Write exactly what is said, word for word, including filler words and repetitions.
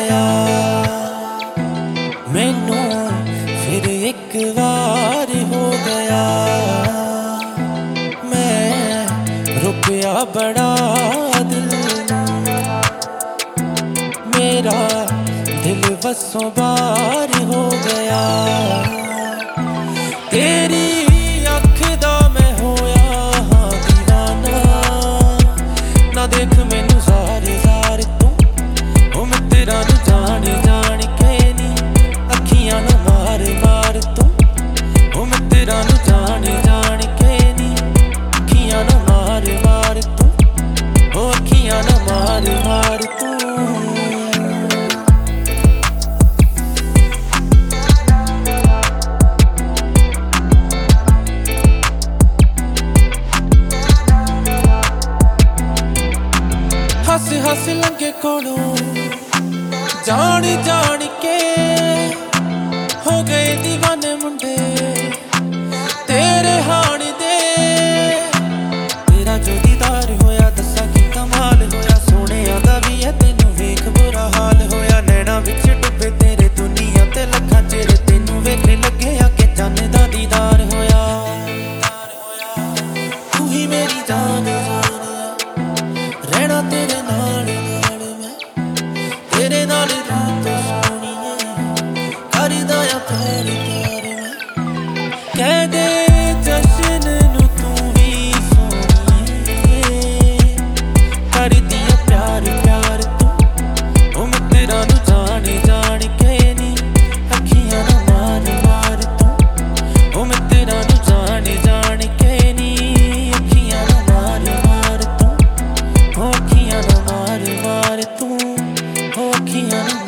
गया। मैनू फिर एक बार हो गया। मैं रुपया बड़ा दिल, मेरा दिल बसों बार हो गया। तेरी अख दा मैं होया हाँ दीवाना, ना देख मैनू सारे सारे तू ओ मैं तेरा नी जान जान के नी, अखियां ना मार मार तू ओ मैं तेरा नी जान जान के नी, अखियां ना मार मार तू ओ अखियां ना मार मार तू। हस हस लंघे कोलों जान जान के हो गए दीवाने मुंडे तेरे हाण दे। तेरा जो दीदार होया दसा की कमाल होया, सोने दा भी है तेनू वेख बुरा हाल होया। नैना विच डुबे तेरे दुनिया ते लखां चेहरे तेनू वेख लगे कि चन्न दा दीदार होया। तू ही मेरी जान जान रहना तेरे नाल नाल, मैं तेरे नाल रूह तो सोहणीए करदा आ प्यार प्यार। मैं कह दे जश्न नू तू भी सोहणीए करदी आ प्यार प्यार तू ओ मैं तेरा नू जान जान के नी, अखियां ना मार मार तू ओ मैं तेरा नू जान जान के नी, अखियां ना मार मार तू ओ अखियां ना मार मार तू ओ अखियां ना